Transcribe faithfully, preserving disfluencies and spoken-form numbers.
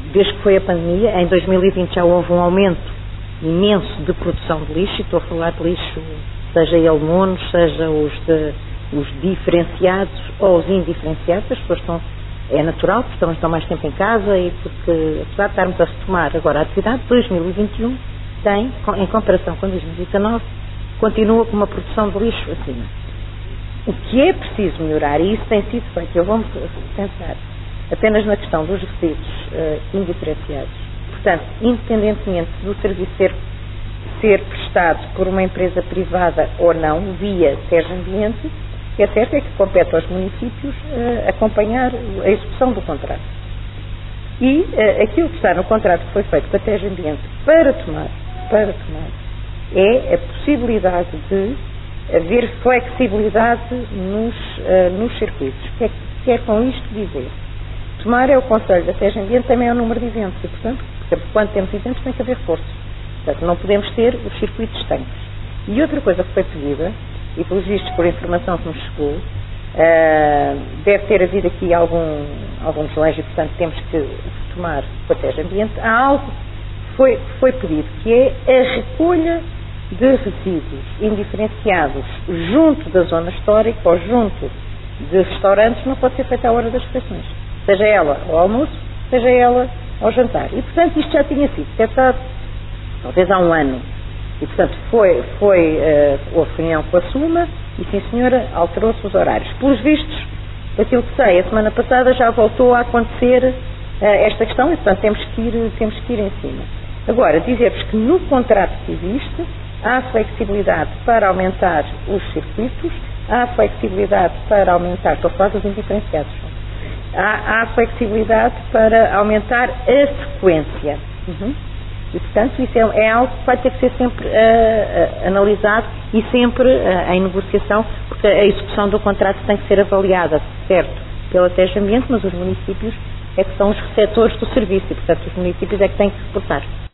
desde que foi a pandemia, em dois mil e vinte já houve um aumento imenso de produção de lixo, e estou a falar de lixo, seja ele monos, seja os, de, os diferenciados ou os indiferenciados. As pessoas estão, é natural, porque estão, estão mais tempo em casa e porque, apesar de estarmos a retomar agora a atividade, dois mil e vinte e um tem, em comparação com dois mil e dezanove, continua com uma produção de lixo acima. O que é preciso melhorar, e isso tem sido feito, eu vou pensar apenas na questão dos resíduos uh, indiferenciados. Portanto, independentemente do serviço ser, ser prestado por uma empresa privada ou não, via Terra Ambiente, o que é certo é que compete aos municípios uh, acompanhar a execução do contrato. E uh, aquilo que está no contrato que foi feito com a Terra Ambiente para tomar, para tomar, é a possibilidade de haver flexibilidade nos, uh, nos circuitos. O que é que quer com isto dizer? Tomar é o Conselho da Terra Ambiente, também é o número de eventos, e, portanto, quando temos eventos tem que haver reforço. Portanto, não podemos ter os circuitos estanques. E outra coisa que foi pedida, e pelos vistos por informação que nos chegou, uh, deve ter havido aqui algum, algum desleixo, e, portanto, temos que tomar com a Terra Ambiente. Há algo que foi, que foi pedido, que é a recolha de resíduos indiferenciados junto da zona histórica ou junto de restaurantes, não pode ser feita à hora das refeições. Seja ela ao almoço, seja ela ao jantar. E, portanto, isto já tinha sido testado, talvez há um ano. E, portanto, foi, foi uh, houve reunião com a Suma e, sim senhora, alterou-se os horários. Pelos vistos, daquilo que sei, a semana passada já voltou a acontecer uh, esta questão e, portanto, temos que, ir, temos que ir em cima. Agora, dizer-vos que no contrato que existe, há flexibilidade para aumentar os circuitos, há flexibilidade para aumentar, estou a falar dos indiferenciados, Há, há flexibilidade para aumentar a frequência. Uhum. E, portanto, isso é, é algo que vai ter que ser sempre uh, uh, analisado e sempre uh, em negociação, porque a execução do contrato tem que ser avaliada, certo, pela Terra Ambiente, mas os municípios é que são os receptores do serviço e, portanto, os municípios é que têm que reportar.